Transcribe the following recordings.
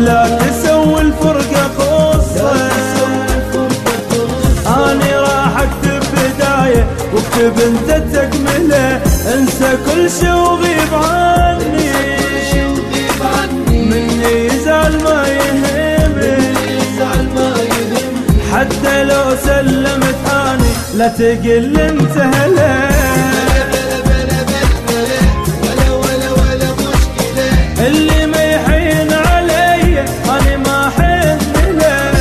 لا تسوي الفرقة قصة. اني راح اكتب بداية واكتب انت تكملة، انسى كل شي وغيب عني، مني يزعل ما يهمني، حتى لو سلمت اني لا تقل انت هلا. اللي ما يحين علي اني ما حن له.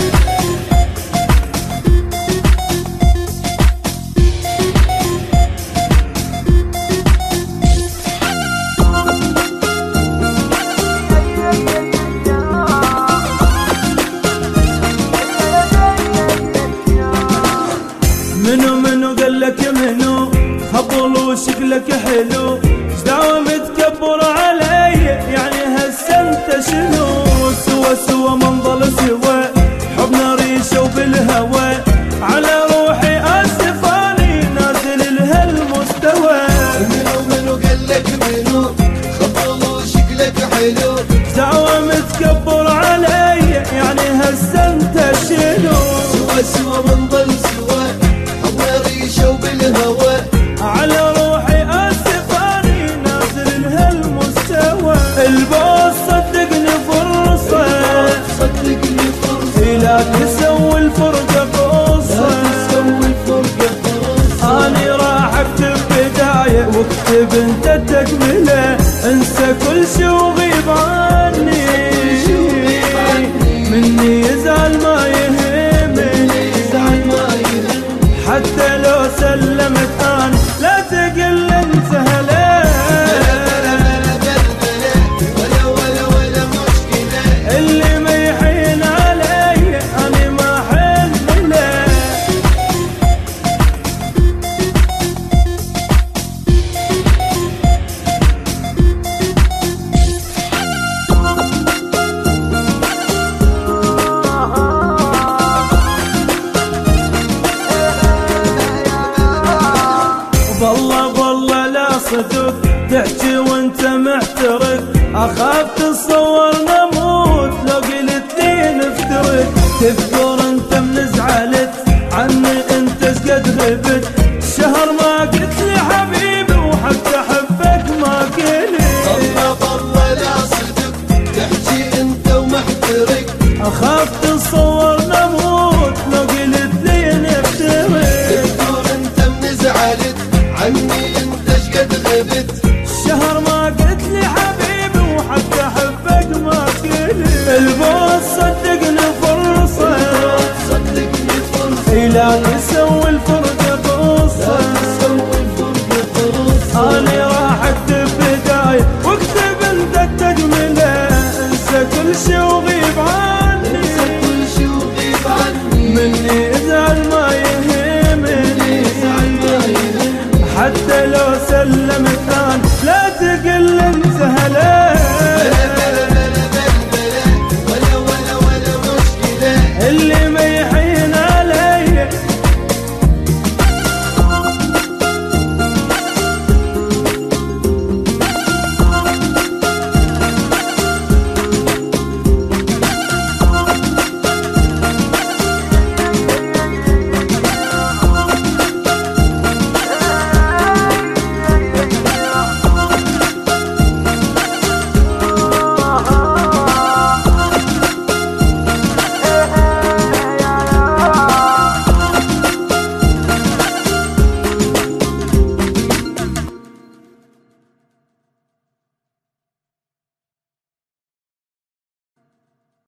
منو قالك منو خبل وشكلك حلو، دعوة متكبر علي يعني هسه انت شنو؟ سوا من ضل سوا حبنا ريشه وبالهوى، على روحي اسف اني نازل لهالمستوى. منو قالك منو خبل وشكلك حلو، دعوة متكبر علي يعني هسه انت شنو؟ سوا من ضل سوا حبنا ريشه وبالهوى، على روحي اسف اني نازل لهالمستوى. البوس صدقني فرصة، لا تسوي الفرقة قصة. اني راح اكتب بداية واكتب انت تكملة، انسى كل شي وغيب عني، مني يزعل ما يهمني، حتى لو سلمت اني لا تقل انت هلا. اللي ما يحين علي اني ما حن له. والله لا صدق تحكي وانت محترق، اخاف